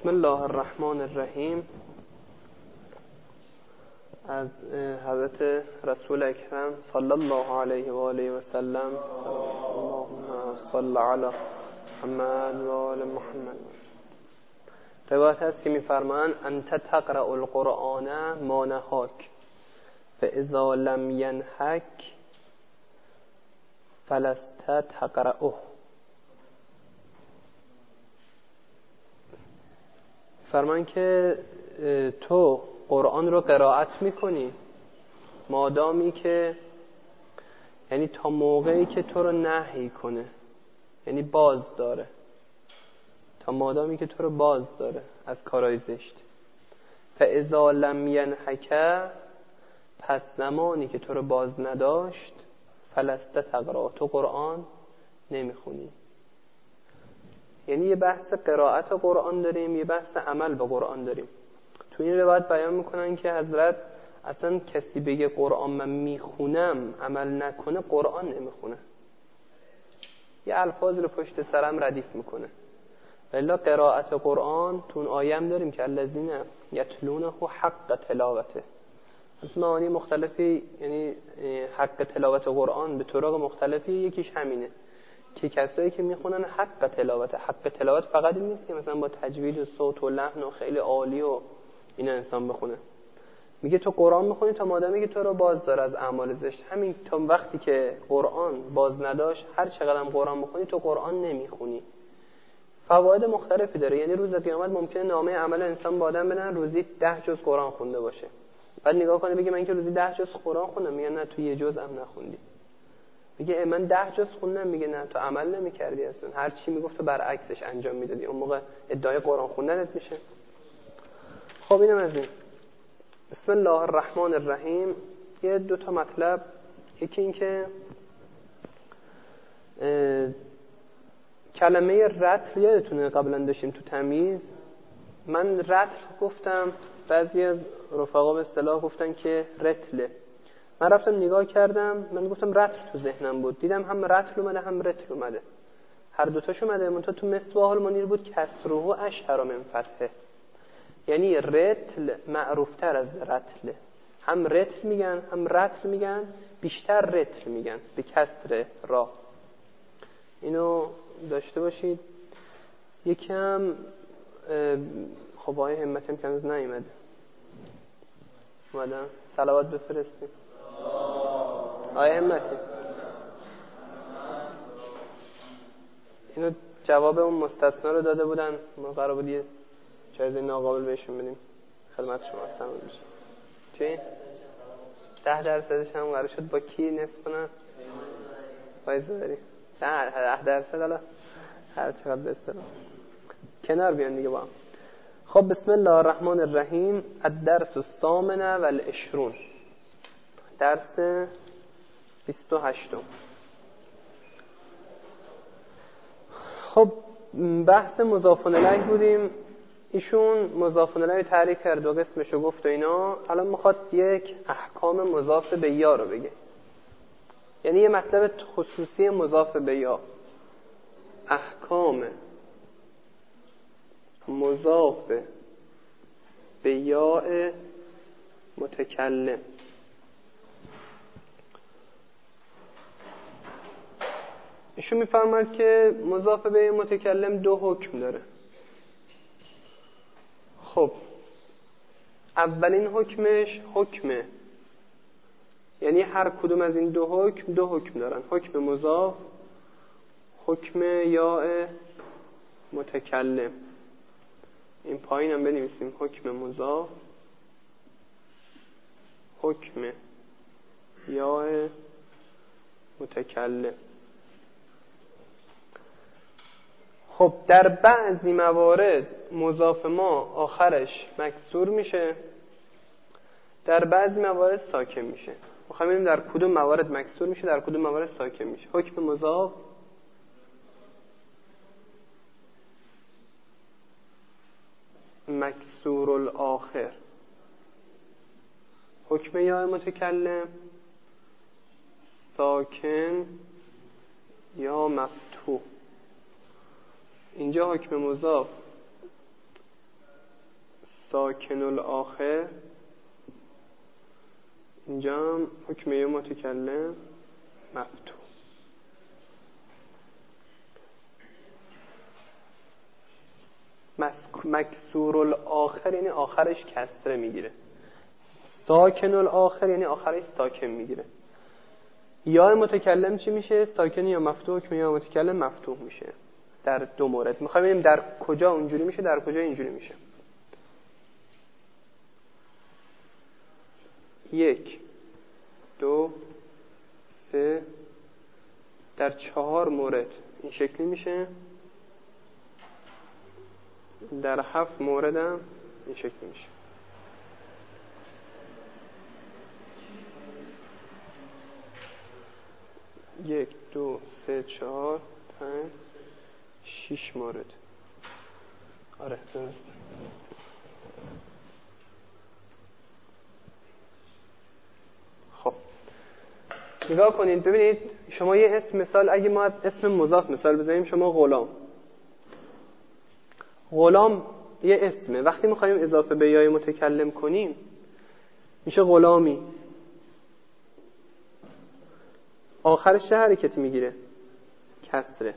بسم الله الرحمن الرحیم. از حضرت رسول اکرم صلی الله علیه و آله و سلم، اللهم صل علی محمد و آل محمد، روایت هست که می‌فرمایند انت تقرأ القرآن ما نهاک فاذا لم ینهک فلست تقرأه. فرمان که تو قرآن رو قرائت میکنی مادامی که، یعنی تا موقعی که تو رو نهی کنه، یعنی باز داره، تا مادامی که تو رو باز داره از کارهای زشت. فاذا لم ینهک، پس زمانی که تو رو باز نداشت، فلست تقرأ، تو قرآن نمیخونی. یعنی یه بحث قرائت قرآن داریم، یه بحث عمل به قرآن داریم. تو این روایت بیان میکنن که حضرت اصلا کسی بگه قرآن من میخونم عمل نکنه قرآن نمیخونه، یه الفاظ رو پشت سرم ردیف میکنه. ولی قرائت قرآن تو اون آیه هم داریم که الذین یتلونه حق تلاوته، از معانی مختلفی، یعنی حق تلاوت قرآن به طرق مختلفی، یکیش همینه که کسایی که میخونن حق تلاوت. حق تلاوت فقط این نیست که مثلا با تجوید و صوت و لحن و خیلی عالی و اینا انسان بخونه. میگه تو قرآن میخونی تا مادامی که تو رو باز داره از اعمال زشت. همین تا وقتی که قرآن باز نداشت، هر چقدر هم قرآن بخونی تو قرآن نمیخونی. فواید مختلفی داره. یعنی روز قیامت ممکنه نامه عمل انسان با آدم بدن روزی 10 جز قرآن خونده باشه، بعد نگاه کنه بگه من که روزی 10 جز قرآن خوندم، میگه نه تو یه جز هم نخوندی. میگه من 10 جز خوندم، میگه نه تو عمل نمی‌کردی اصلا، هر چی میگفت تو برعکسش انجام میدادی، اون موقع ادعای قرآن خوندنت میشه. خب اینم از این. بسم الله الرحمن الرحیم. یه دو تا مطلب، یکی این که کلمه رتل یادتونه قبلا داشتیم تو تمیز، من رتل گفتم، بعضی از رفقا به اصطلاح گفتن که رتله. من رفتم نگاه کردم، من گفتم رتل تو ذهنم بود، دیدم هم رتل اومده هم رتل اومده، هر دوتاش اومده، منتها تو مصباح المنیر بود کسره اشهر من فتحه، یعنی رتل معروفتر از رتله. هم رتل میگن هم رتل میگن، بیشتر رتل میگن به کسر را. اینو داشته باشید. یکم خب آیه همت هم که هنوز نیومده، اومدن صلوات بفرستیم. آیه همتی اینو جواب اون مستثنا رو داده بودن، ما قرار بود یه جایزه ناقابل بهشون بدیم، خدمت شما هستم میشه. چی؟ 10% هم قرار شد با کی نصف کنن؟ فایزه داری؟ 10% حالا هر چقدر بسترم کنار بیان دیگه با هم. خب بسم الله الرحمن الرحیم. الدرس الثامن والعشرون، درس 28. خب بحث مضاف الیه بودیم، ایشون مضاف الیه تعریف کرد و قسمشو گفت و اینا. الان میخواد یک احکام مضاف به یا رو بگه، یعنی یه مطلب خصوصی مضاف به یا، احکام مضاف به یا متکلم. ایشون میفرماید که مضاف به متکلم دو حکم داره. خب اولین حکمش حکمه، یعنی هر کدوم از این دو حکم دارن، حکم مضاف، حکم یا متکلم. این پایین هم بنویسیم حکم مضاف، حکم یا متکلم. خب در بعضی موارد مضاف ما آخرش مکسور میشه، در بعضی موارد ساکن میشه. میخوایم ببینیم در کدوم موارد مکسور میشه، در کدوم موارد ساکن میشه. حکم مضاف مکسور الاخر، حکم یا متکلم ساکن یا مفتوح. اینجا حکم مضاف ساکن الاخر، اینجا هم حکم متکلم مفتوح. مکسور الاخر یعنی آخرش کسره میگیره. ساکن الاخر یعنی آخرش ساکن میگیره. یا متکلم چی میشه؟ ساکن یا مفتوح. حکم یا متکلم مفتوح میشه در دو مورد. میخوایم ببینیم در کجا اونجوری میشه، در کجا اینجوری میشه. 1 2 3 در 4 مورد این شکلی میشه، در 7 مورد هم این شکلی میشه. یک 2 3 4 5 6 مورد. آره درست. خب نگاه کنید ببینید، شما یه اسم مثال، اگه ما از اسم مضاف مثال بزنیم، شما غلام یه اسمه. وقتی میخوایم اضافه به یای متکلم کنیم میشه غلامی. آخرش چه حرکتی میگیره؟ کسره.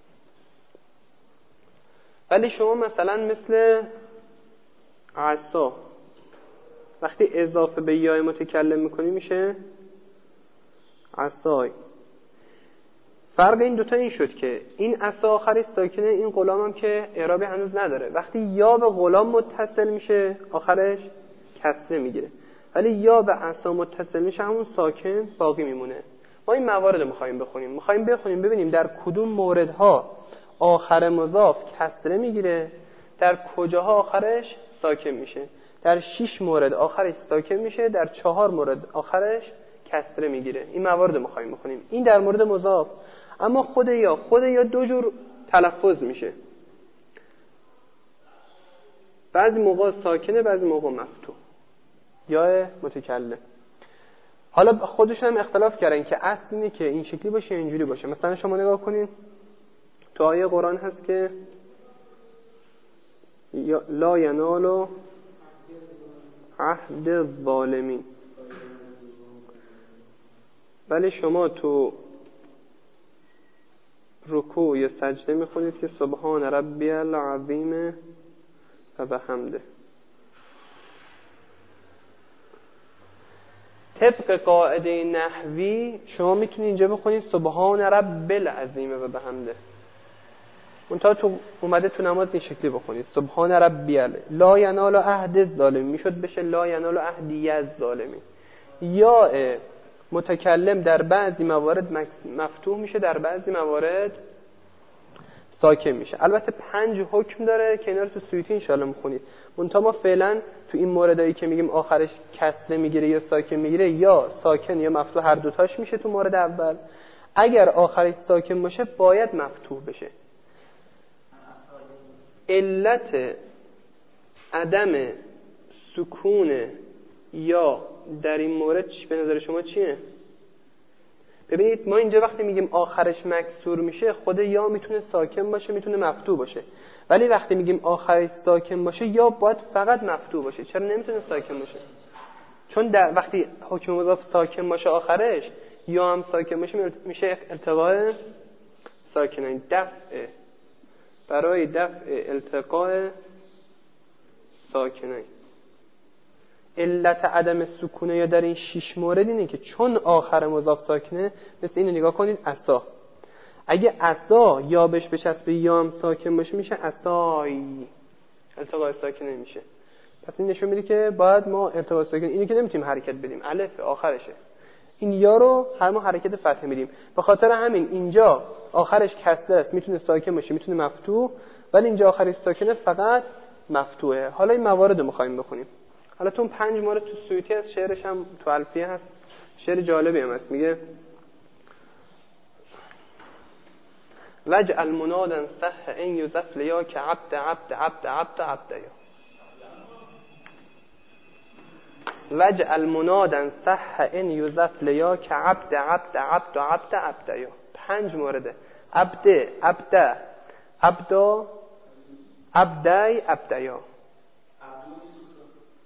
ولی شما مثلا مثل عصا وقتی اضافه به یای متکلم میکنی میشه عصای. فرق این دوتا این شد که این عصا آخرش ساکنه، این غلام هم که اعرابی هنوز نداره. وقتی یا به غلام متصل میشه آخرش کسره میگیره، ولی یا به عصا متصل میشه همون ساکن باقی میمونه. ما این موارد رو میخوایم بخونیم ببینیم در کدوم موردها آخر مضاف کسره میگیره، در کجاها آخرش ساکن میشه. در 6 مورد آخرش ساکن میشه، در 4 مورد آخرش کسره میگیره. این موارد رو میخوایم بخونیم. این در مورد مضاف. اما خود یا دو جور تلفظ میشه، بعضی موقع ساکنه بعضی موقع مفتوح یا متکلم. حالا خودشون هم اختلاف کردن که اصل اینه که این شکلی باشه یا اینجوری باشه. مثلا شما نگاه کنین تو آیه قرآن هست که لا ینال عهد الظالمین، ولی شما تو رکوع یا سجده میخونید که سبحان ربی العظیم و بحمده. طبق قاعده نحوی شما میتونید اینجا بخونید سبحان رب العظیم و بحمده. منتها تو اومده تو نماز این شکلی بخونید سبحان ربی لا ینال عهد الظالمین، میشد بشه لا ینال عهدی الظالمین. یا متکلم در بعضی موارد مفتوح میشه، در بعضی موارد ساکن میشه. البته 5 حکم داره که اینا رو تو سیوطی ان شاءالله میخونید. منتها ما فعلا تو این موردایی که میگیم آخرش کسره میگیره یا ساکن میگیره، یا ساکن یا مفتوح هر دوتاش میشه تو مورد اول. اگر آخرش ساکن باشه باید مفتوح بشه. علت عدم سکون یا در این مورد به نظر شما چیه؟ ببینید ما اینجا وقتی میگیم آخرش مکسور میشه، خود یا میتونه ساکن باشه میتونه مفتوح باشه، ولی وقتی میگیم آخرش ساکن باشه یا باید فقط مفتوح باشه. چرا نمیتونه ساکن باشه؟ چون در وقتی حکم مضاف ساکن باشه آخرش یا هم ساکن باشه میشه التقاء ساکنین. برای دفع التقاء ساکنین. علت عدم سکونه یا در این 6 مورد اینه که چون آخر مضاف ساکنه، مثل اینو نگاه کنید عصا. اگه عصا یا بهش بچسبه یا هم ساکن باشه میشه عصای، التقاء ساکنه میشه. پس این نشون میده که باید ما التقاء ساکن اینو که نمیتونیم حرکت بدیم، الف آخرشه، این یا رو هر ما حرکت فتح میدیم. به خاطر همین اینجا آخرش کسره است، میتونه ساکن باشه میتونه مفتوح، ولی اینجا آخرش ساکنه فقط مفتوحه. حالا این موارد رو می‌خوایم بخونیم. حالا تو 5 مورد تو سیوطی هست، شعرش هم تو الفیه هست، شعر جالبی هم هست. میگه وجعل منادا صح ان یضف لیا که عبد عبد عبد عبد عبد یا وجعل منادا صح ان یضف لیا که عبد عبد عبد عبد عبد یا. 5 مورده: عبد عبد عبد عبدی عبد یا.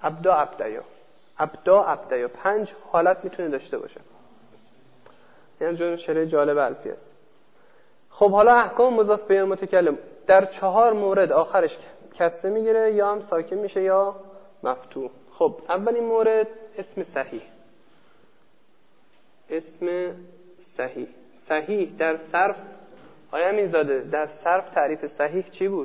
ابدا ابدیا، ابدا ابدیا، 5 حالت میتونه داشته باشه. این جور شعر جالب الفیه. خب حالا احکام مضاف به متکلم در 4 مورد آخرش کسره میگیره یا هم ساکن میشه یا مفتوح. خب اولین مورد اسم صحیح. اسم صحیح. صحیح در صرف آیا امیرزاده در صرف تعریف صحیح چی بود؟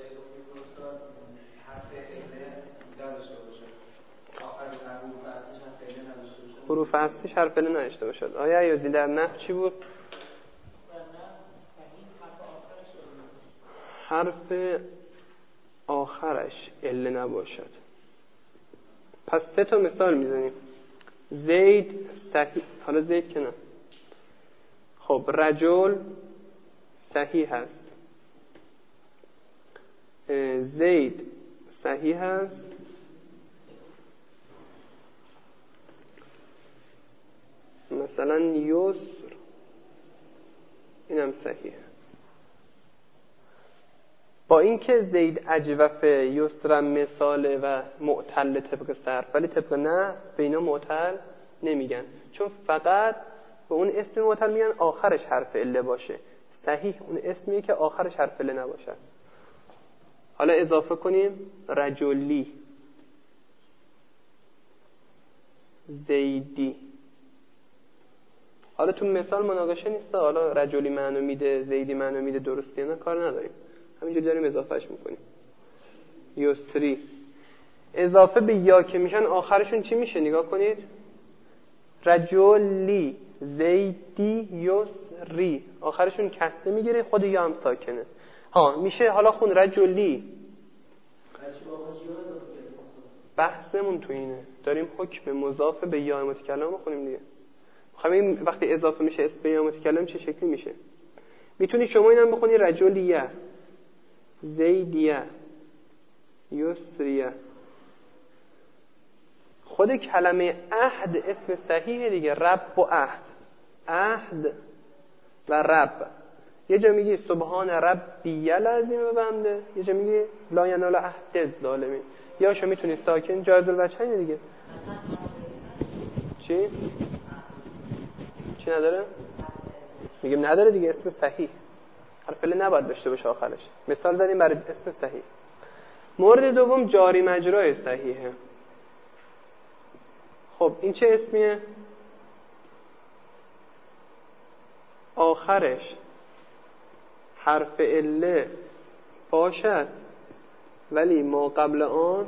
حروف اصلیش حرف عله نداشته باشد. آیا ایازی در نحو چی بود؟ حرف آخرش عله نباشد. پس 3 تا مثال میزنیم. زید صحیح، حالا زید که نه. خب رجل صحیح هست، زید صحیح هست، مثلا یسر اینم صحیح. با اینکه زید اجوف یسر مثال و معتل طبق صرف، ولی طبق نه به اینا معتل نمیگن، چون فقط به اون اسم معتل میگن آخرش حرف عله باشه. صحیح اون اسمیه که آخرش حرف عله نباشه. حالا اضافه کنیم رجلی، زیدی. حالا تو مثال مناقشه نیست، حالا رجلی معنی میده زیدی معنی میده درسته نه کار نداریم، همینجور داریم اضافهش میکنیم. یسری اضافه به یا که میشن آخرشون چی میشه نگاه کنید. رجلی زیدی یسری آخرشون کسره میگیره، خود یا هم ساکنه. میشه حالا خون رجلی. بحثمون تو اینه داریم حکم مضاف به یا متکلم بخونیم دیگه. خب وقتی اضافه میشه اسم به یا متکلم چه شکلی میشه؟ میتونی شما اینم بخونی رجلیه، زیدیه، یسریه. خود کلمه عهد اسم صحیحه دیگه. رب و عهد، عهد و رب. یه جا میگی سبحان ربی العظیم و بحمده، یه جا میگی لا ینال عهد الظالمین. یا شما میتونی ساکن جایز الوجهین دیگه. چی نداره؟ میگیم نداره دیگه. اسم صحیح حرف عله نباید داشته باشه آخرش. مثال زدیم برای اسم صحیح. مورد دوم جاری مجرای صحیحه. خب این چه اسمیه؟ آخرش حرف عله باشد ولی ما قبل آن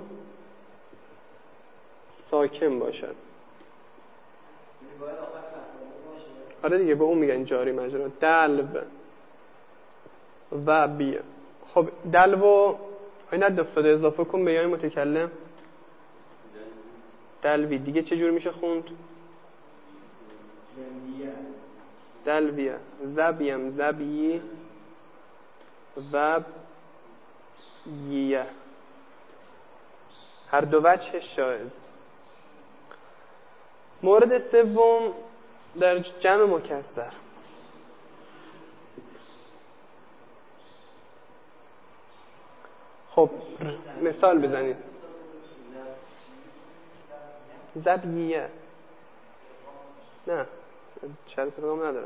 ساکن باشد. آره دیگه به اون میگن جاری مجرا. دلو و بی. خب دلو این افتاده اضافه کن به یای متکلم. دلوی دیگه چه جور میشه خوند؟ دلویه. زبیم زبیی زبیه. هر دو وجه شاهد. مورد سوم در جمع مکسر. خب مثال بزنید. زبیه نه شرط رقم نداره.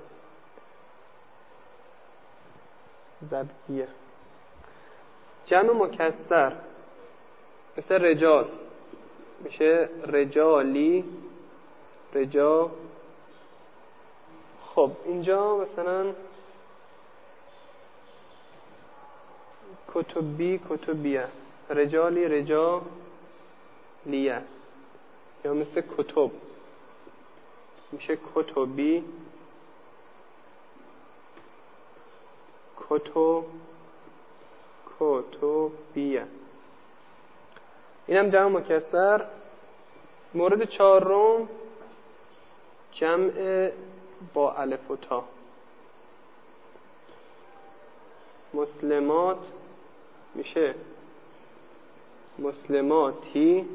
زبیه جمع مکسر مثل رجال میشه رجالی، رجا. خب اینجا مثلا کتبی کتبیه، رجالی رجالیه. یا مثل کتب میشه کتبی کتبیه. اینم جمع مکسر. مورد چهارم جمع با الف و تا. مسلمات میشه مسلماتی،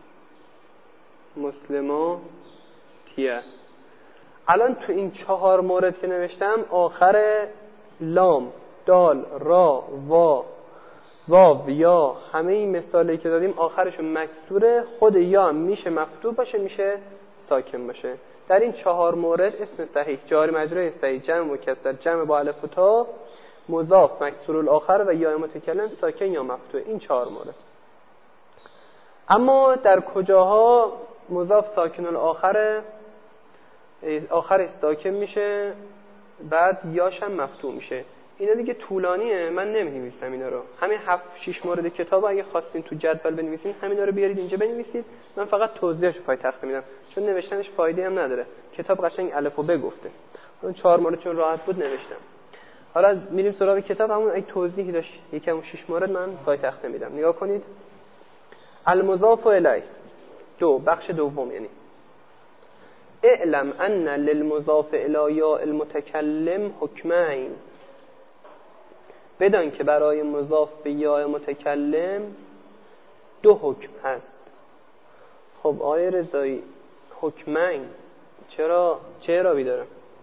مسلماتیه. الان تو این 4 مورد که نوشتم آخر لام، دال، را، وا واو یا همه این مثالی که دادیم آخرشون مکسوره، خود یا میشه مفتوح باشه میشه ساکن باشه. در این 4 مورد اسم صحیح، جار مجرور صحیح، جمع مکسر، جمع با الف و تا، مضاف، مکسور الاخر و یا متکلم ساکن یا مفتوح، این 4 مورد. اما در کجاها مضاف ساکن الاخر آخرش ساکن میشه بعد یاش هم مفتوح میشه؟ اینا دیگه طولانیه، من نمی‌نویسم اینا رو. همین 7-6 مورد کتاب اگه خواستین تو جدول بنویسین همینا رو بیارید اینجا بنویسید، من فقط توضیحش پای تخته میدم چون نوشتنش فایده هم نداره. کتاب قشنگ الف و ب گفته. اون 4 مورد چون راحت بود نوشتم. حالا میریم سراغ کتاب، همون اگه توضیحی داشت یکم 6 مورد من پای تخته میدم. نگاه کنید. المضاف الیه 2 بخش دوم، یعنی اعلم ان للمضاف الی یا المتکلم حکمین، بدان که برای مضاف به یا متکلم 2 حکم هست. خب آیه رضایی حکمین چرا چه اعرابی داره؟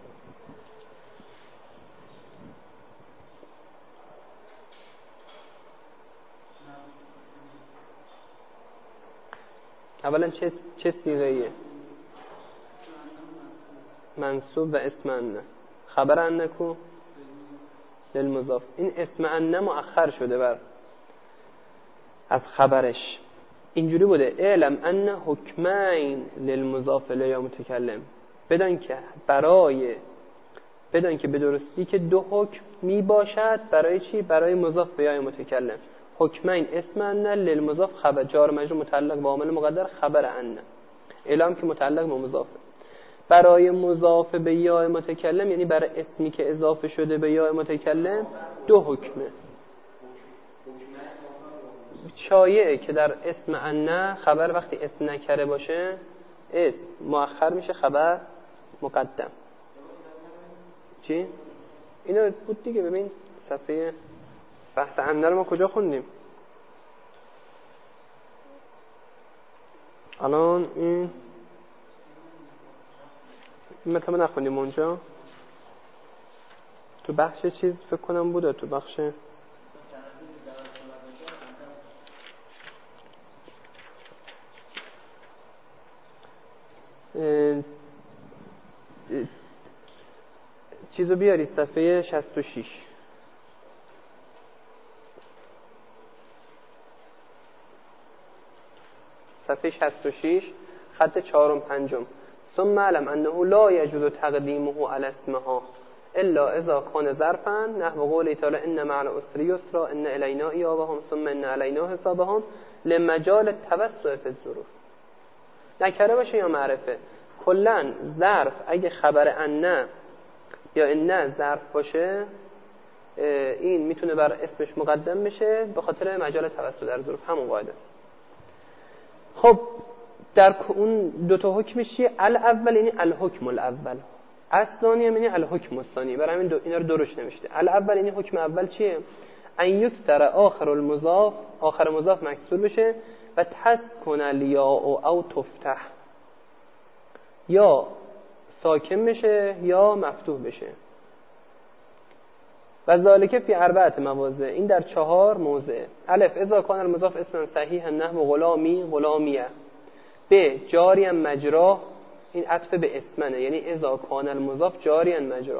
اولا چه صیغه‌ایه؟ منصوب و اسم انه. خبر انه کو للمضاف، این اسم انه مؤخر شده بر از خبرش. اینجوری بوده اعلم ان حکمین للمضاف الی متکلم، بدان که به درستی که 2 حکم می باشد برای چی؟ برای مضاف به یا متکلم. حکمین اسم انه، للمضاف خبر، جار مجرور متعلق با عامل مقدر خبر انه، اعلام که متعلق به مضافه. برای مضاف به یا متکلم یعنی برای اسمی که اضافه شده به یا متکلم 2 حکمه. شایعه که در اسم انه خبر وقتی اسم نکره باشه اسم مؤخر میشه، خبر مقدم. چی؟ اینا بود دیگه. ببین صفحه بحث انه رو ما کجا خوندیم؟ الان این مثلا نخوندیم اونجا تو بخش چیز فکر کنم بوده، تو بخش چیزو بیارید صفحه 66. صفحه 66 خط 4 و 5. ثم علم انه لا يجوز تقدیمه على اسمها الا اذا كان ظرفا نحو قوله تعالی ان مع العسر یسرا ان الینا ایابهم ثم ان علینا حسابهم لمجال التوسع فی الظروف. نکره باشه یا معرفه، کلا ظرف اگه خبر ان یا ان ظرف باشه این میتونه بر اسمش مقدم بشه به خاطر مجال توسع در ظروف، همون قاعده. خب در اون 2 تا حکمش چیه؟ الاول یعنی الحکم الاول، الثانی یعنی الحکم الثانی. برای همین اینا رو درش نوشته. الاول یعنی حکم اول چیه؟ ان یکسر آخر المضاف، آخر مضاف مکسور بشه و تسکن الیاء او تفتح، یا ساکن بشه یا مفتوح بشه. و ذالک فی 4 مواضع، این در 4 موضع. الف اذا کان المضاف اسما صحیحا نحو غلامی غلامیه. ب جاری مجرا، این عطف به اسمنه یعنی اذا کان المضاف جاری مجرا.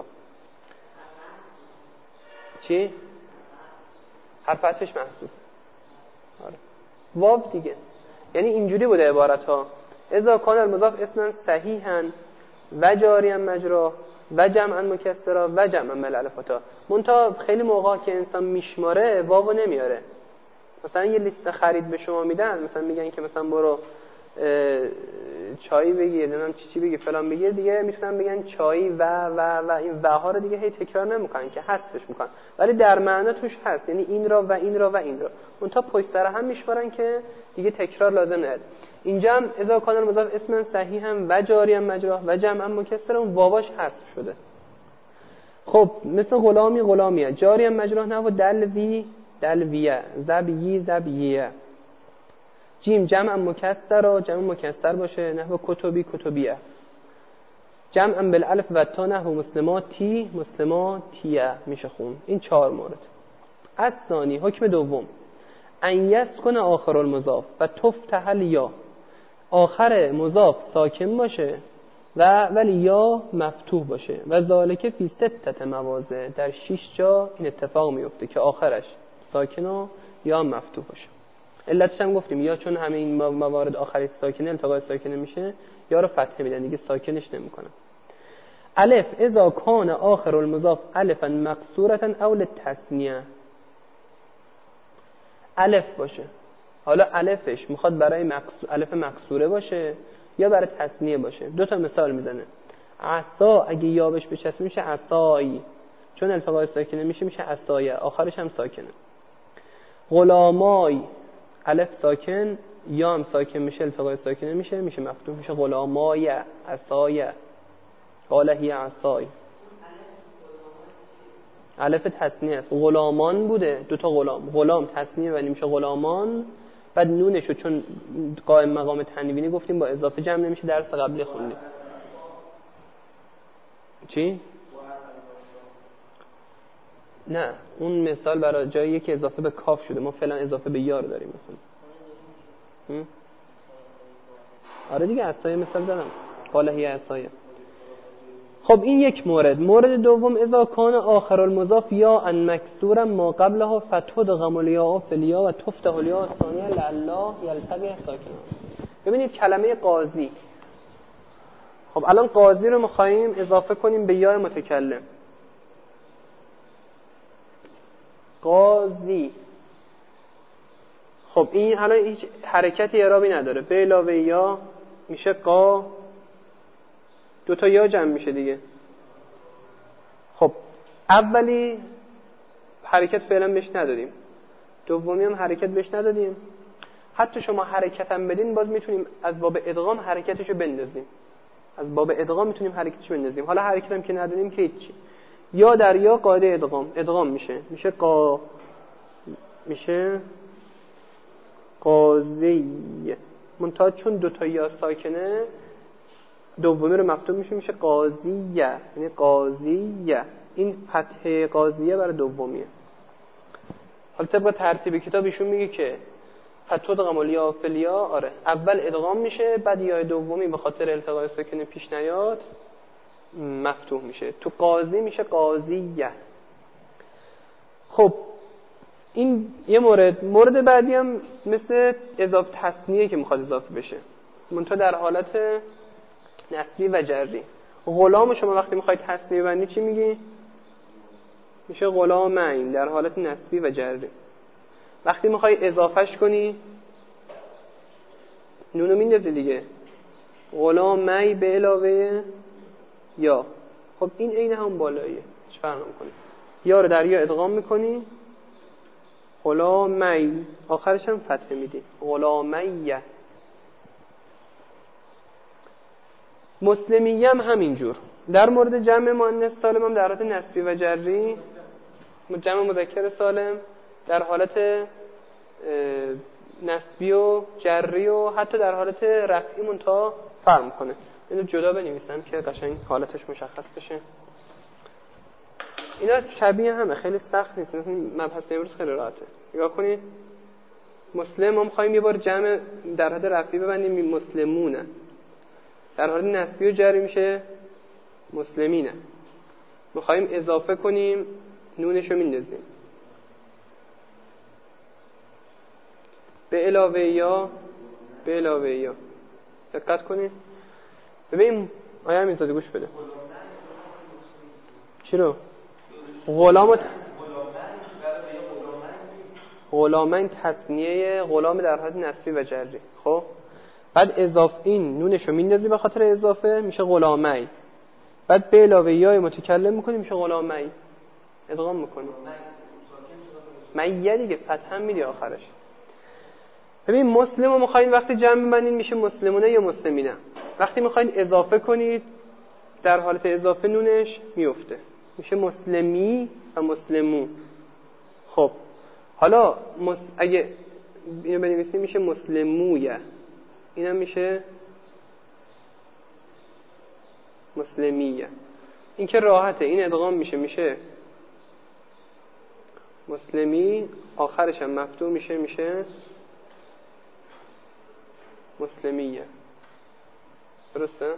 چی؟ حرف عطفش محذوف. آره. واو دیگه. یعنی اینجوری بوده عبارت ها: اذا کان المضاف اسما صحیحا و جاری مجرا و جمعا مکسرا و جمعا بالالف و تا. منتها خیلی موقع که انسان میشماره واو نمیاره. مثلا یه لیست خرید به شما میدن، مثلا میگن که مثلا برو چای بگیر، نمیدونم چی بگیر فلان بگیر، دیگه میتونن بگن چای و این و ها رو دیگه هی تکرار نمیکنن که حذفش میکنن، ولی در معنی توش هست، یعنی این را و این را و این را اونتا پشت سر هم میشمارن که دیگه تکرار لازم نیست. اینجا هم اذا کان المضاف اسما صحیحا و جاری مجرا و جمعا مکسرا اون واواش حذف شده. خب مثل غلامی غلامیه، جاری مجرا نه و دلوی دلویه، زبیی زبیه. جیم جمع مکسر و جمع مکسر باشه نحو کتبی کتبیه. جمع بالالف و تا نحو مسلماتی مسلماتیه میشه خون. این 4 مورد. الثانی حکم دوم ان یسکن آخر المضاف و تفتح الیا، آخر مضاف ساکن باشه و ولی یا مفتوح باشه و ذالک فی ستة مواضع، در 6 جا این اتفاق میفته که آخرش ساکن و یا مفتوح باشه. علتش هم گفتیم، یا چون همه این موارد آخرش ساکنه التقاء ساکنه میشه، یا رو فتحه میدن دیگه، ساکنش نمیکنن. الف اذا کان آخر المضاف الفا مکسورة او للتثنیه، الف باشه، حالا الفش میخواد برای الف مکسوره باشه یا برای تثنیه باشه. دو تا مثال میزنه. عصا اگه یا بهش بچسبه میشه عصایی، چون التقاء ساکنه میشه عصایه، آخرش هم ساکنه. غلامای الف ساکن، یا هم ساکن میشه، التقاء ساکنه میشه مفتوح، میشه غلامای عصای. قال هی عصای، الف تثنیه است، غلامان بوده، دو تا غلام تثنیه و میشه غلامان، بعد نونشو چون قائم مقام تنوینی گفتیم با اضافه جمع نمیشه، درس قبلی خوندیم. چی؟ نه اون مثال برای جایی که اضافه به کاف شده، ما فعلا اضافه به یا رو داریم مثلا. آره دیگه عصای مثال زدم، قال هی عصای. خب این یک مورد. مورد دوم اذا کان آخر المضاف یا ان مکسورا ما قبلها فتح دغم الیا فلیا و تفتح الیا ثانیه لله یلتقی ساکنا. ببینید کلمه قاضی، خب الان قاضی رو می‌خوایم اضافه کنیم به یا متکلم. قاضی، خب این الان هیچ حرکتی اعرابی نداره، به علاوه یا میشه قا، دو تا یا جمع میشه دیگه. خب اولی حرکت فعلا بهش ندادیم، دومی هم حرکت بهش ندادیم، حتی شما حرکت هم بدین باز میتونیم از باب ادغام حرکتشو بندازیم، از باب ادغام میتونیم حرکتشو بندازیم. حالا حرکت هم که ندادیم که هیچی، یا در یا قاعده ادغام میشه قا، میشه قاضی، منتها چون دو تا یا ساکنه دومی رو مفتوح میشه قاضیه، یعنی قاضیه. این فتحه قاضیه برای دومیه. حالا طبق ترتیب کتاب ایشون میگه که فتح دغم الیا فلیا، آره اول ادغام میشه بعد یا دومی به خاطر التقاء ساکن پیش نیاد مفتوح میشه، تو قاضی میشه قاضیه. خب این یه مورد بعدی هم مثل اضافه تثنیه که میخواد اضافه بشه، منتها در حالت نصبی و جری. غلام شما وقتی میخواید تثنیه بندی چی میگی؟ میشه غلامین در حالت نصبی و جری. وقتی میخوای اضافهش کنی نونو میندازی دیگه، غلامی به علاوه یا. خب این عین هم بالاییه، چه فرق میکنه؟ یا رو در یا ادغام میکنی، غلامی آخرش هم فتحه میدی، غلامیه. مسلمیه هم همینجور. در مورد جمع مؤنث سالم هم در حالت نسبی و جری، جمع مذکر سالم در حالت نسبی و جری و حتی در حالت رفعی منتها فرق میکنه. اینو جدا بنویسم که قشنگ حالتش مشخص بشه. اینا شبیه همه، خیلی سخت نیست، مثلا مبحث امروز خیلی راحته. نگاه کنید مسلم ما می‌خوایم یه بار جمع در حد رفعی ببندیم، مسلمونه. در حالت نسبی و جری میشه مسلمینه. می‌خوایم اضافه کنیم نونشو میندازیم به علاوه یا. دقت کنید ببین آیا همیزاده گوش بده چی رو؟ غلامین تثنیه غلام در حالت نسبی و جری. خب بعد اضافه این نونشو میندازی به خاطر اضافه میشه غلامی، بعد به علاوه یا متکلم میکنی میشه غلامی، ادغام میکنی میه دیگه، فتح میدی آخرش. ببین مسلم رو میخواین وقتی جمع ببندین میشه مسلمونه یا مسلمینه، وقتی میخواین اضافه کنید در حالت اضافه نونش میفته میشه مسلمی و مسلمو. خب حالا اگه اینو بنویسیم میشه مسلمویه، اینم میشه مسلمیه. این که راحته، این ادغام میشه مسلمی آخرش هم مفتوح میشه مسلمیه. درسته؟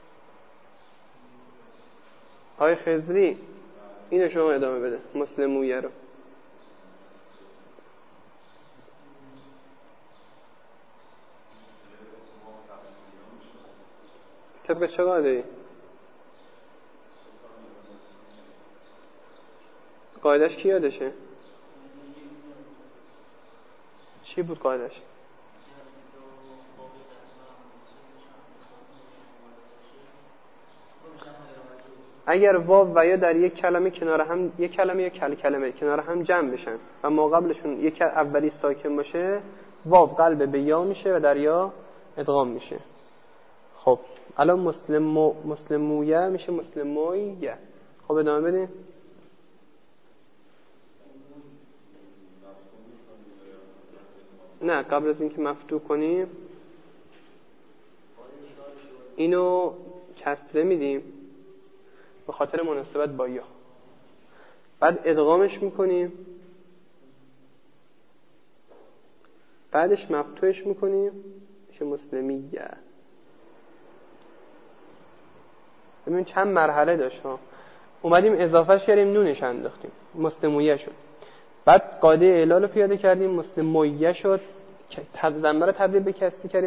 آقای خضری اینو شما ادامه بده، مسلمویه رو. طبق چه قاعده‌ای؟ قاعدش کی یادشه؟ چی بود قاعدش؟ اگر واو و یا در یک کلمه کنار هم، یک کلمه یا کلمه کنار هم جمع بشن و ما قبلشون یک اولی ساکن باشه، واو قلب به یا میشه و در یا ادغام میشه. خب الان مسلمویه میشه مسلمویه. خب ادامه بدیم. نه قبل از اینکه مفتوح کنیم اینو کسره میدیم به خاطر مناسبت با یا، بعد ادغامش میکنیم، بعدش مفتوحش میکنیم میشه مسلمیه. ببین چند مرحله داشت ها. اومدیم اضافهش کردیم، نونش انداختیم، مسلمویه شد. بعد قاعده اعلال رو پیاده کردیم، مسلمویه شد. ضمیر رو تبدیل به کسری کردیم،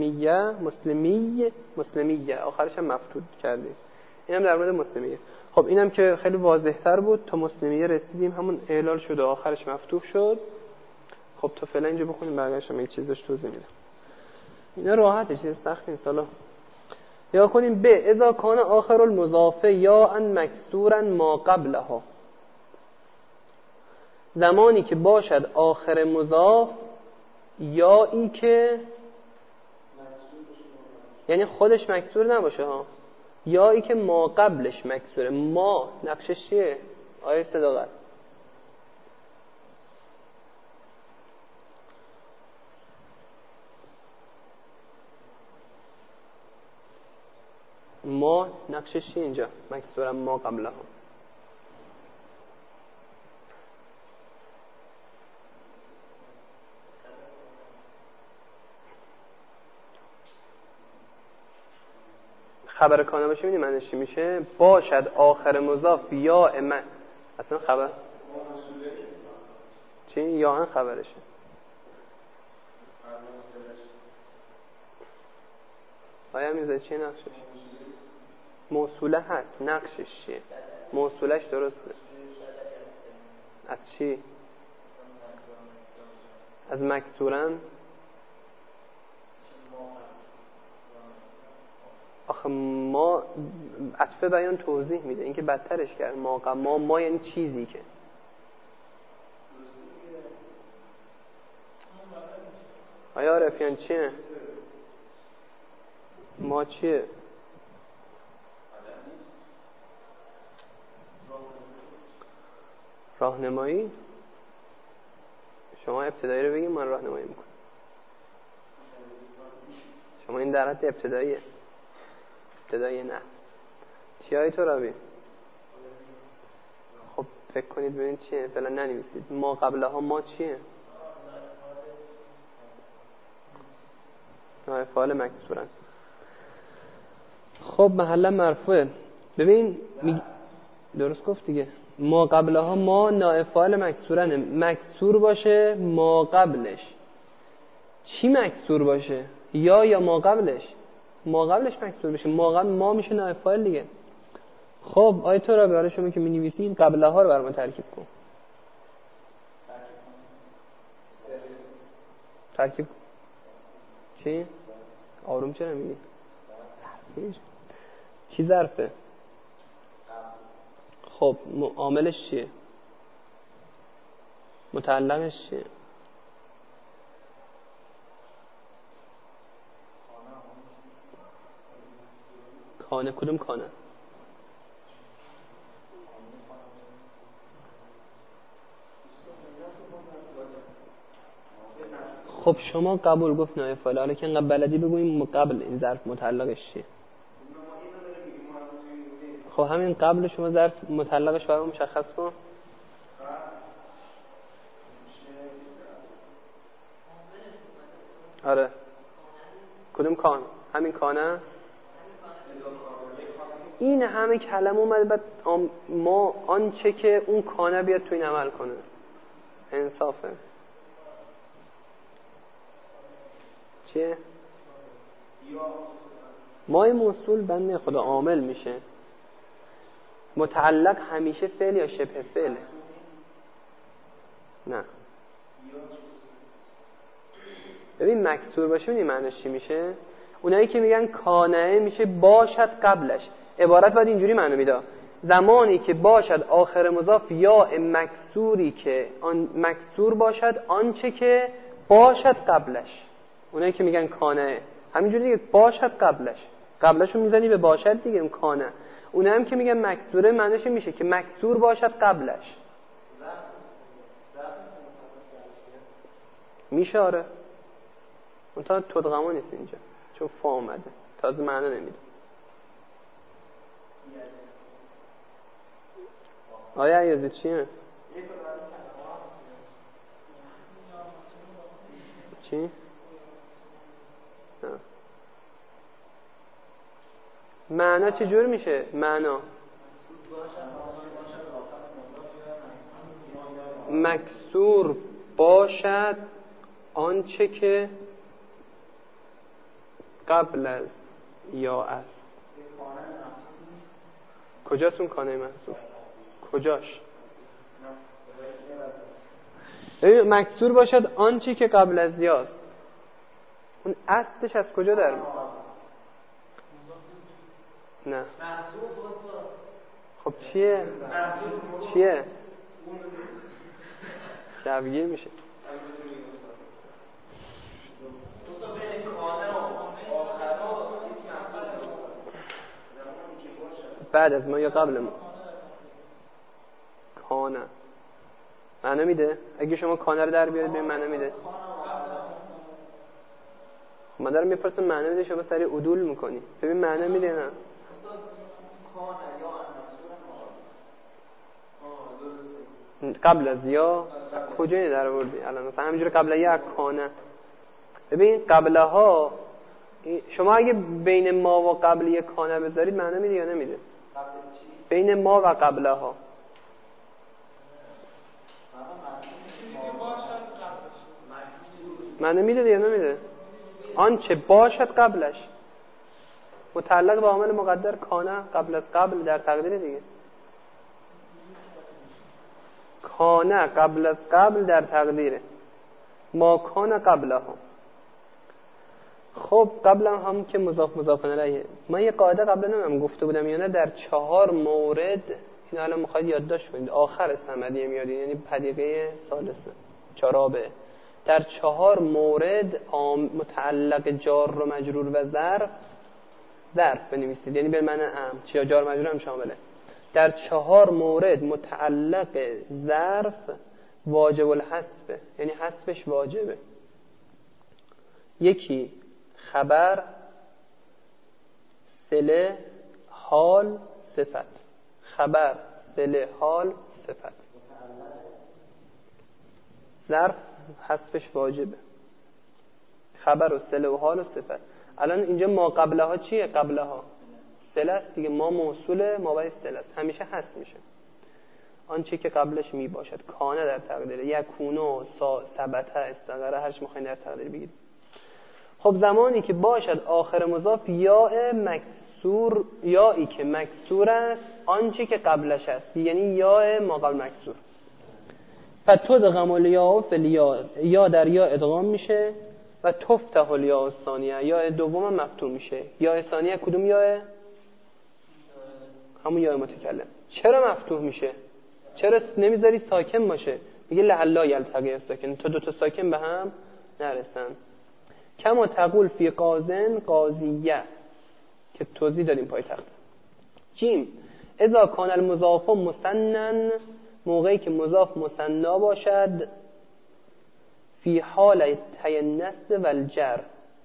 مسلمیه. آخرش هم مفتوح کردیم. اینم در مورد مسلمیه. خب اینم که خیلی واضح تر بود. تا مسلمیه رسیدیم، همون اعلال شد و آخرش مفتوح شد. خب تا فعلا اینجا بخونیم، برگشتم یک چیزش توضیح میدم. اینا راحته، چیز سخت نیست. حالا یا کنیم به اذا کان آخر المضاف یا ان مکسورا ما قبلها، زمانی که باشد آخر مضاف یا ای که یعنی خودش مکسور نباشه ها، یا ای که ما قبلش مکسوره. ما نقشش چیه آیه صداقت؟ ما نقشش چیه اینجا؟ مکسوره ما قبلها. خبر کانه باشه میدونی معنیش چی میشه؟ باشد آخر مضاف یا اما اصلا خبر چی؟ یا ان خبرشه. آیا میزه چی نقشش؟ موصوله هست، نقشش چیه؟ موصولش درسته. از چی؟ از مکسورن. آخه ما عطف بیان توضیح میده، اینکه بدترش کرد. ما یعنی چیزی که آیا رفیان چیه؟ ما چیه؟ راهنمایی. شما ابتدایی رو بگیم من راهنمایی میکنم. شما این در حد ابتداییه. ابتدایی نه. چی هایی تو روی؟ خب فکر کنید ببینید چیه. فعلا ننویسید. ما قبلها ما چیه؟ فعال مکسورن. خب محل مرفوعه. ببین درست گفت دیگه. ما قبلها ما نائب فاعل مکسورنه. مکسور باشه ما قبلش. چی مکسور باشه؟ یا ما قبلش. ما قبلش مکسور بشه. ما قبل ما میشه نائب فاعل دیگه. خب آیه تو را برای شما که می‌نویسی این قبلها رو برام ترکیب کن. ترکیب چی؟ آروم چرا میگی؟ چی ظرفه؟ خب عاملش چیه؟ متعلقش چیه؟ کانه. کدوم کانه؟ خب شما قبول گفت نائب فاعل. حالا که انقدر بلدی بگویم قبل این ظرف متعلقش چیه؟ خب همین قبل شما ظرف متعلقش برام مشخص کن. آره کدوم کان؟ همین کانه. این همه کلمه اومده بعد ما آنچه که اون کانه بیاد تو این عمل کنه. انصافه. چیه؟ مای موصول بنده خدا عامل میشه. متعلق همیشه فعل یا شبه فعل؟ نه. ببین مکسور باشه میدونی معنیش چی میشه؟ اونایی که میگن کانه میشه باشد قبلش، عبارت باید اینجوری معنی میده: زمانی که باشد آخر مضاف یا مکسوری که آن مکسور باشد آنچه که باشد قبلش. اونایی که میگن کانه همینجوری دیگه، باشد قبلشو میزنی به باشد دیگه، اون کانه. اون هم که میگن مکسوره معنیش میشه که مکسور باشد قبلش. میشه آره. اون تا تدغما نیست اینجا چون فا اومده تازه معنا نمیده. آیا عیازی چیه؟ چی؟ نه. معنا چجور میشه؟ معنا مکسور باشد آنچه که قبل از یا است. کجاست اون کانه محذوف؟ کجاش؟ مکسور باشد آنچه که قبل از یاست. اون اصلش از کجا در میاد؟ نه. خب چیه؟ شبگیر میشه. بعد از ما یا قبل ما؟ کانه معنی میده؟ اگه شما کانه رو در بیارید ببین معنی میده؟ من دارم میپرسم معنی میده، شما سریع عدول میکنی. ببین معنی میده نه؟ قبل از یا کجایی در آوردی الان؟ مثلا همینجوری قبل از یا کانه. ببین قبلها شما اگه بین ما و قبل یک کانه بذارید معنی میده یا نمیده؟ بین ما و قبلها معنی میده یا نمیده؟ آنچه باشد قبلش متعلق به عامل مقدر کانه، قبل از قبل در تقدیر دیگه. کانه قبل از قبل در تقدیره. ما کانه قبلها. خب قبلا هم که مضاف الیه. من یه قاعده قبلا نمیدونم گفته بودم یا نه، در 4 مورد این الان میخواید یادداشت کنید، آخر صمدیه میاد، یعنی پدیقه ثالثه چرابه. در 4 مورد متعلق جار و مجرور و ظرف بنویسید، یعنی به معنی چیا جار مجرور هم شامله. در 4 مورد متعلق ظرف واجب الحذف، یعنی حذفش واجبه. یکی خبر، صله، حال، صفت. خبر، صله، حال، صفت. ظرف حذفش واجبه. خبر و صله و حال و صفت. الان اینجا ما قبلها چیه؟ قبلها صله است دیگه. ما موصوله، ما باید صله است، همیشه حذف میشه. آنچه که قبلش می باشد. کانه در تقدیره، یکونو، ثبته، استقره، هرچی میخواین در تقدیر بگید. خب زمانی که باشد آخر مضاف یا مکسور، یایی که مکسور است آنچه که قبلش است، یعنی یا ما قبل مکسور. فتدغم الیا یا در یا ادغام میشه و تفتح الیا الثانیه، یا دوم مفتوح میشه. یا ثانیه کدوم یا؟ همون یا متکلم. چرا مفتوح میشه؟ چرا نمیذاری ساکن باشه؟ میگه لعلا یلتقی الساکن، تا 2 ساکن به هم نرسن. کما تقول فی قازن قاضیه که توضیح دادیم پای تخت. جیم اذا کان المضاف مثنن، موقعی که مضاف مثنا باشد، فی حال النصب والجر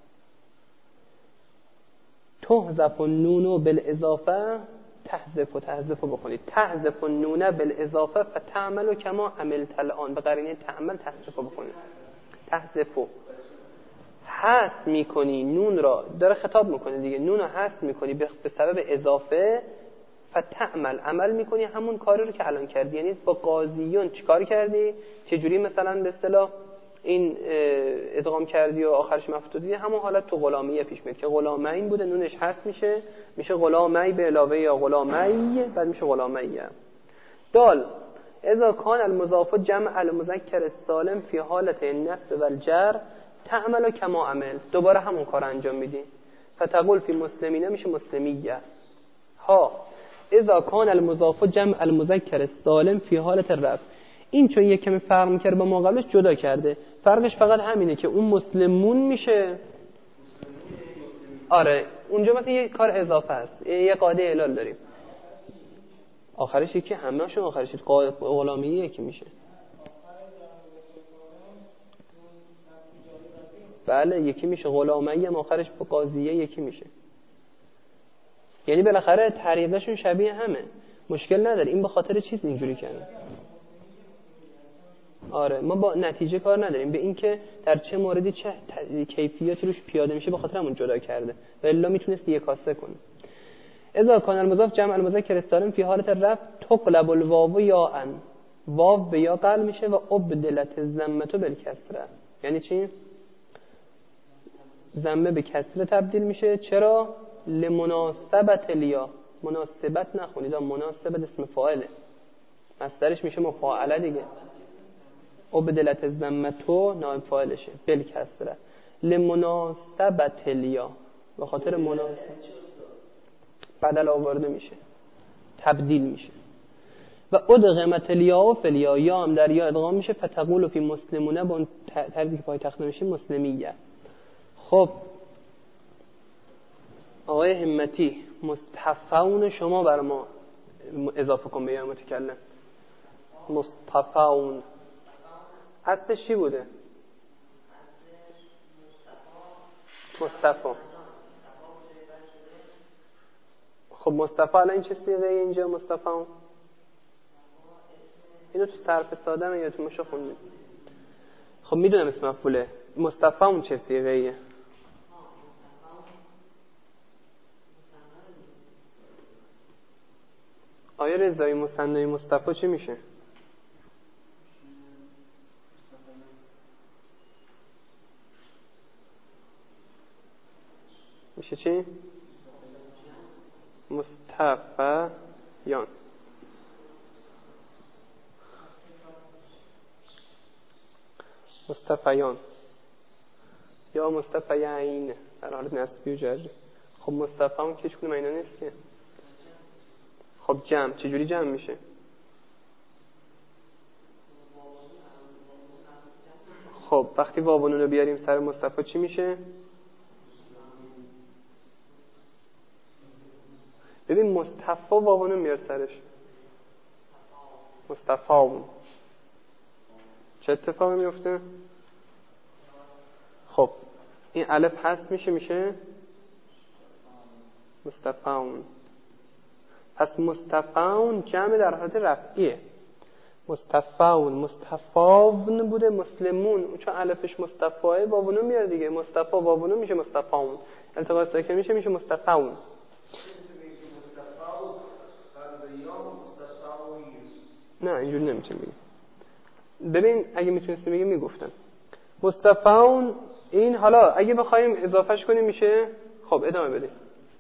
تحذف النون بالاضافه، تحذف بکنید، تحذف النون بالاضافه فتعمل کما عملت الان، به قرینه تعمل تحذف بکنید. تحذف حذف میکنی نون را، داره خطاب میکنه دیگه، نون رو حذف میکنی به سبب اضافه، فتعمل، عمل میکنی همون کاری رو که الان کردی. یعنی با قاضیون چیکار کردی؟ چجوری مثلا به اصطلاح این ادغام کردی و آخرش مفتوحی، همون حالت تو غلامیه پیش میاد که غلامین بوده، نونش حذف میشه غلامی به علاوه یا غلامی، بعد میشه غلامیه. دال اذا کان المضاف جمع المذکر السالم فی حالت النصب والجر تعمل کما عمل، دوباره همون کار انجام میدی. فتقول فی مسلمین میشه مسلمیه. ها اذا کان المضاف جمع المذکر السالم فی حالت الرفع، این چون یک کمی فرق می‌کرد با ما قبلش جدا کرده، فرقش فقط همینه که اون مسلمون میشه. آره اونجا مثلا یه کار اضافه است، یه قاعده اعلال داریم آخرش یکی، همه‌شون آخرش غلامی یکی میشه. بله یکی میشه غلامی، هم آخرش با قاضیه یکی میشه. یعنی بالاخره طریقشون شبیه همه، مشکل نداره. این به خاطر چیز اینجوری کنه. آره ما با نتیجه کار نداریم، به این که در چه موردی چه کیفیتی روش پیاده میشه، به خاطر همون جدا کرده و الا میتونست یک کاسه کنه. اذا کان المضاف جمع المذکر السالم فی حالت الرفع تقلب الواو یا ان، واو به یا قلب میشه و ابدلت الضمه بالکسره. یعنی چی؟ ضمه به کسره تبدیل میشه. چرا؟ لمناسبت الیا، مناسبت نخونید، مناسبت اسم فاعله، مصدرش میشه مفاعله دیگه. ابدلت الضمه نائب فاعلشه بالکسره لمناسبت الیا، به خاطر مناسبت بدل آورده میشه، تبدیل میشه. و ادغمت الیا فی الیا، یا هم در یا ادغام میشه. فتقول فی مسلمونه، با اون طرزی که پای تخت نمیشه مسلمیه. خب آقای همتی مصطفون شما بر ما اضافه کن به یا متکلم. مصطفون اصلش چی بوده؟ مصطفی. خب مصطفی الان این چه صیغه اینجا مصطفون؟ اینو تو صرف ساده یا تو مشو خوندید؟ خب میدونم اسم مفعوله. مصطفون چه صیغه ایه؟ آیا رضایی مثنی مصطفی چی میشه؟ میشه چی؟ مصطفیان. مصطفیان یا مصطفیین در حالت نسبی و جری. خب مصطفیان که هیچ کدوم اینا نیست که. خب جمع چجوری جمع میشه؟ خب وقتی واو و نون رو بیاریم سر مصطفی چی میشه؟ ببین مصطفی واو و نون میاد سرش، مصطفاون. چه اتفاقی میفته؟ خب این الف حذف میشه مصطفاون. پس مصطفاون جمع در حالت رفعیه. مصطفاون مصطفاون بوده، مسلمون چون الفش مصطفاه واو و نون میاد دیگه، مصطفی واو و نون میشه مصطفاون، التقاء ساکن میشه مصطفاون. نه اینجوری نمیشه بگیم. ببین اگه میتونستی بگیم میگفتم مصطفاون. این حالا اگه بخوایم اضافهش کنیم میشه. خب ادامه بدیم.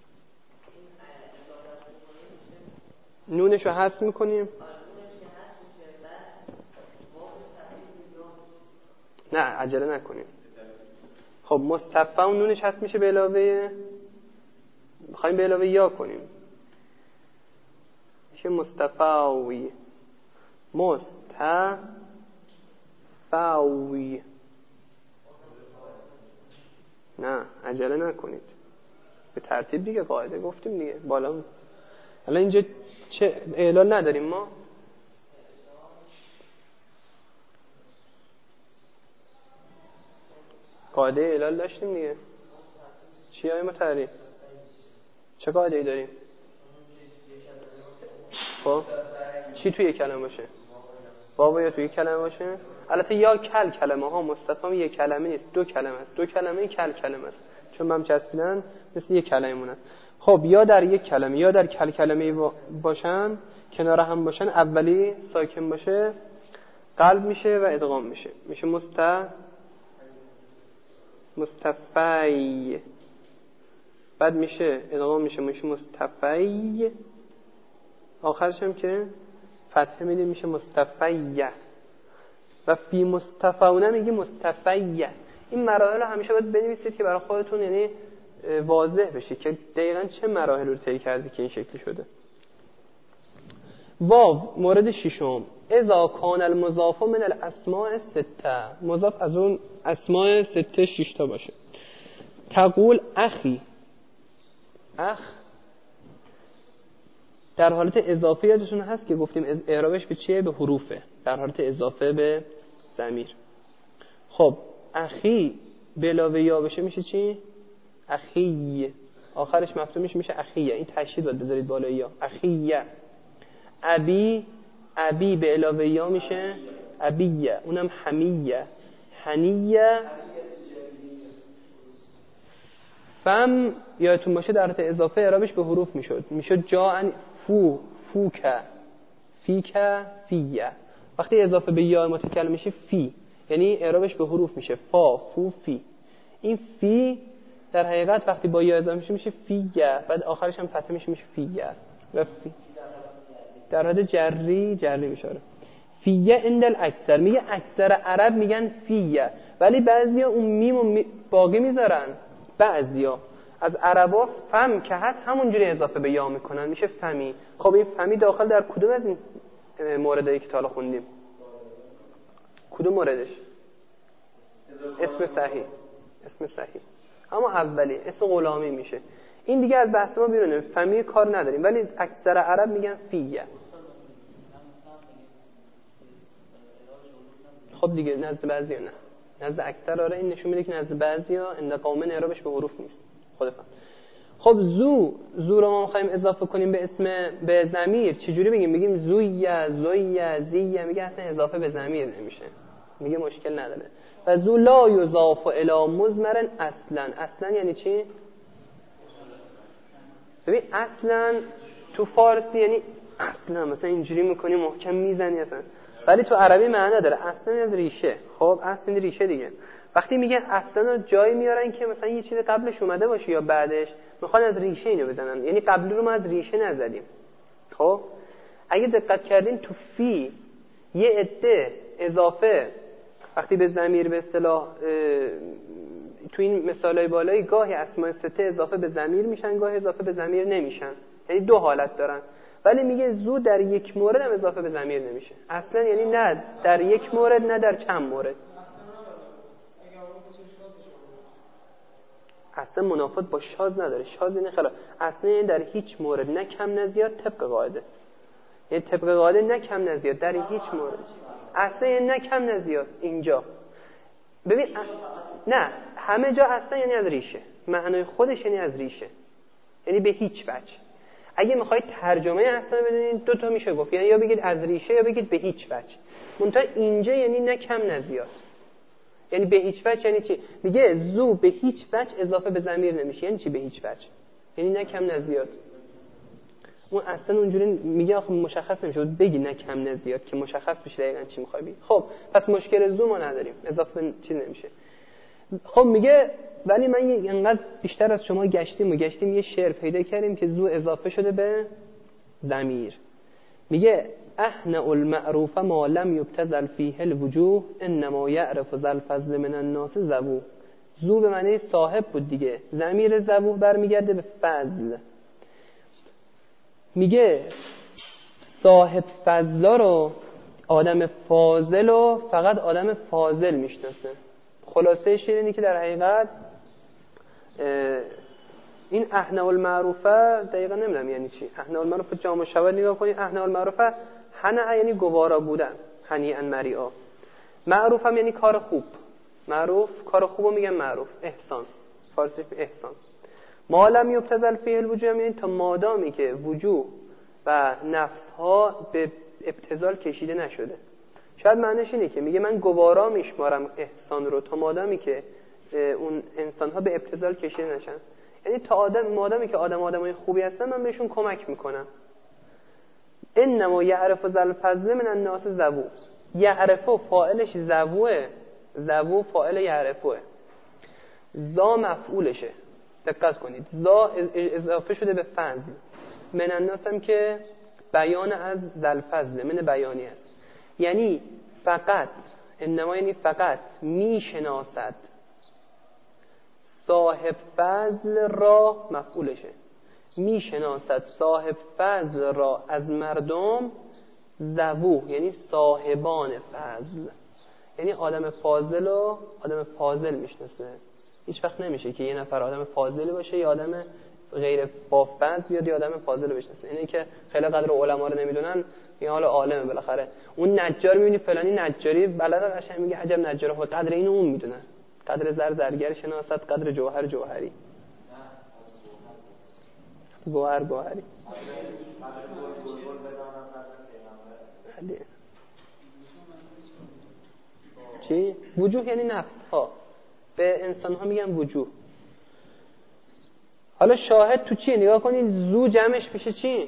نونش رو حذف میکنیم. نه عجله نکنیم. خب مصطفاون نونش حذف میشه به علاوه، بخوایم به علاوه یا کنیم میشه مصطفاوی. مصطفاوی. نه عجله نکنید، به ترتیب دیگه، قاعده گفتیم دیگه بالا. الان اینجا چه اعلال نداریم ما؟ قاعده اعلال داشتیم دیگه. چی های متحری؟ چه قاعده ای داریم؟ خب چی توی کلمه باشه؟ واو یا توی کلمه باشه؟ البته یا کل کلمه ها مستفهم یک کلمه نیست، دو کلمه است. دو کلمه کل کلمه است، چون من چسبیدن مثل یک کلمه مونن. خب یا در یک کلمه یا در کل کلمه باشن، کنار هم باشن، اولی ساکن باشه قلب میشه و ادغام میشه، میشه مستفی، بعد میشه ادغام میشه مستفی، آخرش هم که فتحه میدیم میشه مستفیه. و فی مستفونه میگی مستفیه. این مراحل همیشه باید بنویسید که برای خودتون یعنی واضح بشه که دقیقاً چه مراحل رو طی کردی که این شکلی شده. واو مورد ششم، اذا کان المضاف من الاسماء السته، مضاف از اون اسماء سته 6 تا باشه. تقول اخی، اخ در حالت اضافه یادتون هست که گفتیم اعرابش به چیه؟ به حروفه، در حالت اضافه به ضمیر. خب اخی به علاوه یا بشه میشه چی؟ اخی، آخرش مفتوح میشه اخیه، این تشدید باید بذارید بالای یا، اخیه. ابی، ابی به علاوه یا میشه ابیه، اونم حمیه، حنیه. فم یادتون باشه در حالت اضافه اعرابش به حروف میشد جاء فوکه، فیکه، فیه. وقتی اضافه به یا متکلم میشه فی، یعنی اعرابش به حروف میشه فا، فو، فی. این فی در حقیقت وقتی با یا اضافه میشه فیه، بعد آخرش هم فتحه میشه فیه و فی. در حالت جری میشه. فیه عند الاکثر، میگه اکثر عرب میگن فیه، ولی بعضیا اون میم باقی میذارن. بعضیا از عربا فم که هست همونجوری اضافه به یا میکنن، میشه فمی. خب این فمی داخل در کدوم از این موردایی که تا حالا خوندیم؟ کدوم موردش؟ اسم صحیح، اما اولی اسم غلامی میشه. این دیگه از بحث ما بیرونه، فمی کار نداریم، ولی اکثر عرب میگن فیه. خب دیگه نزد بعضیا نه، نزد اکثر آره. این نشون میده که نزد بعضیا ان قومن اعرابش به حروف نیست. خودتون. خب زو رو ما می‌خوایم اضافه کنیم به ضمیر، چجوری بگیم زویه، زیه، میگه اصلا اضافه به ضمیر نمیشه، میگه مشکل نداره. و زو لا یضاف الی مضمر اصلا یعنی چی؟ ببین اصلا تو فارسی یعنی اصلا مثلا اینجوری میکنی محکم میزنی اصلا، ولی تو عربی معنی داره اصلا از ریشه. خب اصلا ریشه دیگه. وقتی میگن اصلا رو جایی میارن که مثلا یه چیز قبلش اومده باشه یا بعدش، میخوان از ریشه اینو بزنن، یعنی قبلی رو ما از ریشه نزدیم. خب اگه دقت کردین تو فی یه عده اضافه وقتی به ضمیر به اصطلاح تو این مثالای بالایی گاهی اسماء سته اضافه به ضمیر میشن، گاهی اضافه به ضمیر نمیشن، یعنی دو حالت دارن. ولی میگه زو در یک مورد هم اضافه به ضمیر نمیشه اصلا، یعنی نه در یک مورد نه در چند مورد. اصلا منافات با شاذ نداره، شاذ یعنی خلاف، اصلا یعنی در هیچ مورد نه کم نه زیاد طبق قاعده، یعنی طبق قاعده نه کم نه زیاد در هیچ مورد، اصلا یعنی نه کم نه زیاد. اینجا ببین نه همه جا اصلا یعنی از ریشه، معنای خودش یعنی از ریشه، یعنی به هیچ وجه. اگه میخواید ترجمه اصلا بدونید دو تا میشه گفت، یعنی یا بگید از ریشه یا بگید به هیچ وجه. منتها اینجا یعنی نه کم نه زیاد، یعنی به هیچ وجه یعنی چی؟ میگه زو به هیچ وجه اضافه به ضمیر نمیشه. یعنی چی به هیچ وجه؟ یعنی نه کم نه زیاد. اون اصلا اونجوری میگه آخه مشخص نمیشه، بگی نه کم نه زیاد که مشخص بشه دقیقاً چی میخوای بگی. خب پس مشکل زو ما نداریم، اضافه چیز نمیشه. خب میگه ولی من اینقدر بیشتر از شما گشتیم یه شعر پیدا کردیم که زو اضافه شده به ضمیر. میگه احنا المعروف ما لم یبتذل فیه الوجوه انما یعرف ذل فضل من الناس ذو. زو به معنی صاحب بود دیگه، ضمیر ذو برمیگرده به فضل. میگه صاحب فضلا رو، آدم فاضل رو فقط آدم فاضل میشناسه. خلاصه شعر اینه که در حقیقت این احنا المعروفه دقیقا نمیدونم یعنی چی. احنا المعروفه جامع شود نگاه کنید، احنا المعروفه حنا یعنی گوارا بودن، حنیئا مریعا. معروف هم یعنی کار خوب، معروف کار خوبو میگن معروف، احسان، فارسی احسان. ما لم یبتذل فیه الوجوه یعنی تا مادامی که وجوه و نفس ها به ابتذال کشیده نشده. شاید معنیش اینه که میگه من گوارا میشمارم احسان رو تا مادامی که اون انسان‌ها به ابتذال کشیده نشن. یعنی تا مادامی که آدمای خوبی هستن من بهشون کمک میکنم. انما یعرف ذل فضل من الناس ذو. یعرف فاعلش ذوه، ذو فاعل یعرفه، ذا مفعولشه. دقت کنید ذا اضافه شده به فضل، من الناس هم که بیان از ذل فضل، من بیانی است. یعنی فقط، انما یعنی فقط میشناسد صاحب فضل را، مفعولشه، میشناسد صاحب فضل را از مردم، ذو یعنی صاحبان فضل، یعنی آدم فاضل و آدم فاضل میشناسه. هیچ وقت نمیشه که یه نفر آدم فاضلی باشه یا آدم غیر با فضل بیاد یا آدم فاضل بشناسه. اینه که خیلی قدر علما رو نمیدونن، این حال عالمه بالاخره. اون نجار میبینی فلانی نجاری بلده، قشنگ میگه عجب نجاره، خود قدر اینو اون میدونه. قدر زرگر شناست، قدر جوهر جوهری. گوهری چی؟ وجوه یعنی نفس ها، به انسان ها میگن وجوه. حالا شاهد تو چیه؟ نگاه کنید زو جمعش میشه چی؟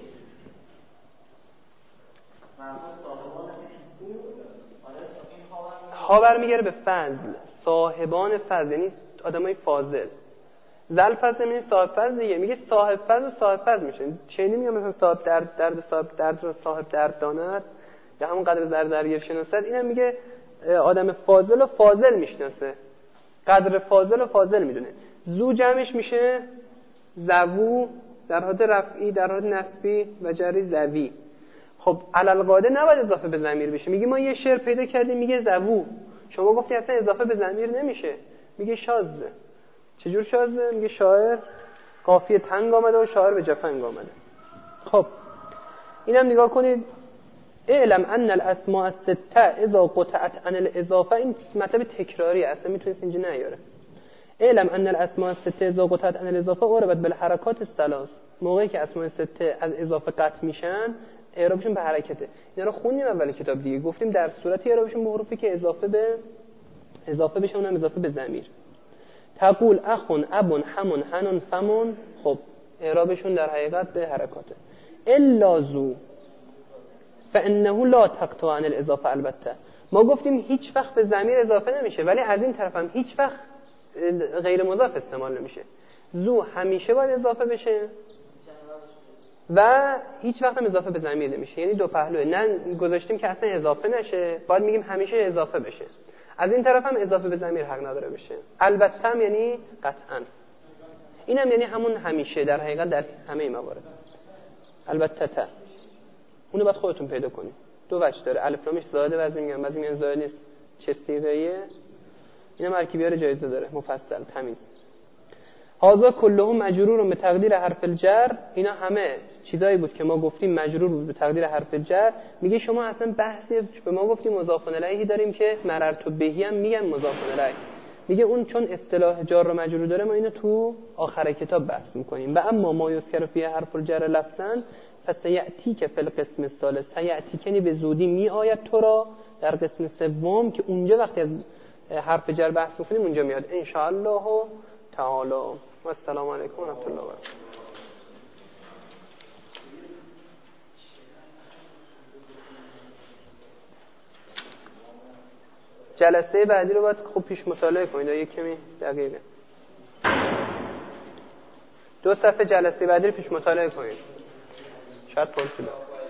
ها برمیگره به فضل، صاحبان فضل یعنی آدمای فاضل. ذل فضل یعنی صاحب فضل دیگه. میگه صاحب فضل و صاحب فضل میشه. چه میگم مثلا صاحب درد صاحب درد رو صاحب درد داند، یا همون قدر درگیر شناسد. اینم میگه آدم فاضل و فاضل میشناسه، قدر فاضل و فاضل میدونه. زو جمعش میشه زوو، در حالت رفعی، در حالت نصبی و جری زوی. خب علالقاعده نباید اضافه به ضمیر بشه. میگه ما یه شعر پیدا کردیم میگه زوو، شما گفتی اصلا اضافه به ضمیر نمیشه، میگه شاذه. چجور شاذه؟ میگه شاعر قافیه تنگ آمده و شاعر به جفنگ آمده. خب اینم نگاه کنید، اعلم ان الاسماء السته اذا قطعت عن الاضافه. این مطلب تکراری اصلا میتونست اینجا نیاره. اعلم ان الاسماء السته اذا قطعت عن الاضافه اوربت بالحرکات الثلاث. موقعی که اسماء سته از اضافه قطع میشن اعرابشون به حرکته. اینا رو خوندیم اول کتاب دیگه، گفتیم در صورتی اعرابشون به حروفی که اضافه بشه، اونم اضافه به ضمیر. تقول اخون ابون همون هنون فمون. خب اعرابشون در حقیقت به حرکاته. الا ذو فانه لا تقطع عن الاضافه. البته ما گفتیم هیچ وقت به ضمیر اضافه نمیشه، ولی از این طرف هم هیچ وقت غیر مضاف استعمال نمیشه. ذو همیشه باید اضافه بشه و هیچ وقت هم اضافه به ضمیر نمیشه. یعنی دو پهلوه، نه گذاشتیم که اصلا اضافه نشه، باید میگیم همیشه اضافه بشه. از این طرف هم اضافه به ضمیر حق نداره بشه. البته هم یعنی قطعا. اینم یعنی همون همیشه در حقیقت در همه موارد. البته تا اونو باید خودتون پیدا کنید. دو وجه داره، الف لامش زائده بعضی میگن زائد نیست، چه صیغه‌ایه. اینا مرکبیار جایزه داره، مفصل تمیز. هذا كله مجرور به تقدیر حرف الجر. اینا همه چیزایی بود که ما گفتیم مجرور بود به تقدیر حرف الجر. میگه شما اصلا بحثی به ما گفتیم مضاف الیه داریم که مررت بهی هم میگن مضاف الیه. میگه اون چون اصطلاح جار و مجرور داره ما اینو تو آخر کتاب بحث میکنیم. و اما ما یذکر فی حرف الجر لفظا فسیاتی که فی القسم الثالث، سیاتی کنی به زودی می آید تو را در قسم سوم که اونجا وقتی از حرف جر بحث میکنیم اونجا میاد ان شاء الله تعالی. و السلام علیکم و رحمت الله و برکاته. جلسه بعدی رو باید خوب پیش مطالعه کنید، یک کمی دقیقه 2 صفحه جلسه بعدی رو پیش مطالعه کنید. شاید پرسیده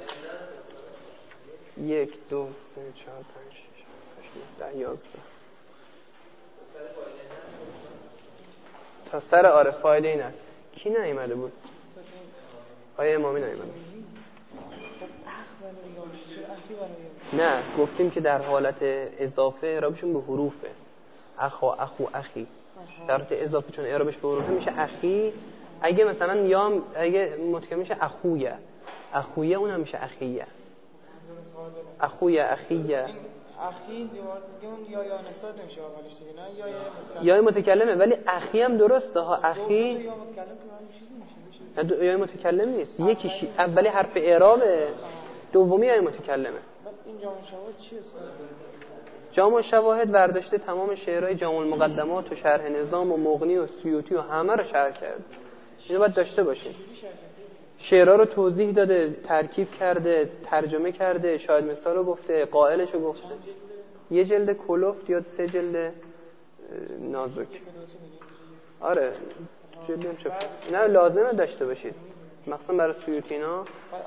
1 2 3 4 5 6 7 8 9 10 11 تا سر. آره فایده این است. کی نیامده بود؟ آیه امامی نیامده. نه گفتیم که در حالت اضافه اعرابشون به حروفه. اخو اخی. در حالت اضافه چون اعرابش به حروفه میشه اخی. اگه مثلا یا اگه متکلم میشه اخویه اونم میشه اخیه. اخویه اخی دیوار دیگه اون یا نسبت نمیشه اولش دیگه، نه یا متکلمه، ولی اخی هم درسته ها. اخی یا متکلم که یا متکلم نیست، یکیش اولی حرف اعرابه، دومی یا متکلمه. این جامع شواهد چیه؟ جامع شواهد برداشته تمام شعرهای جامع المقدمات و شرح نظام و مغنی و سیوطی و همه رو شرح کرد. اینو باید داشته باشین. شعرها رو توضیح داده، ترکیب کرده، ترجمه کرده، شاهد مثال رو گفته، قائلش رو گفته. یه جلد کلفت یا 3 جلد نازک. آره جلدی هم چپ. نه لازمه داشته باشید، مثلا برای سیوطی اینا.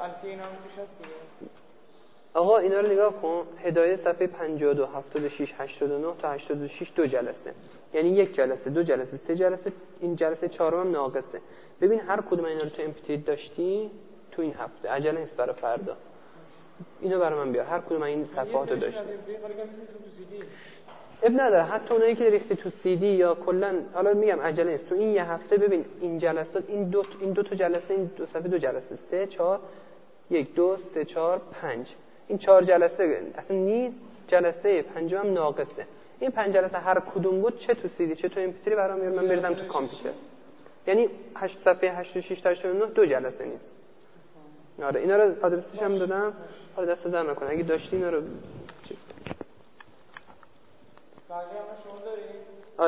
آقا اینا رو نگاه کن، هدایه صفحه 52 76 89 تا 86 2 جلسه، یعنی 1 جلسه 2 جلسه 3 جلسه، این جلسه 4م هم ناقصه. ببین هر کدوم اینا رو تو امپیتی داشتی تو این هفته، عجله نیست برای فردا. اینو برای من بیار، هر کدوم این صفحات رو داشتی. اب نداره، حتی اونایی که ریختی تو سی دی یا کلا، حالا میگم عجله نیست، تو این یه هفته ببین این جلسات، این دو تا جلسه، این دو صفحه 2 جلسه 3 4 1 2 3 4 5، این 4 جلسه اصلا نیست، جلسه پنجم هم ناقصه. این 5 جلسه هر کدوم بود، چه تو سی دی چه تو ام پی 3 برام میارم من بریزم تو کامپیوتر، یعنی 8 صفحه 86 تا 89 2 جلسه نیست. آره اینا رو آدرسش هم دادم، حالا دست در نکن اگه داشتی اینا رو بقیه هم شما دارید؟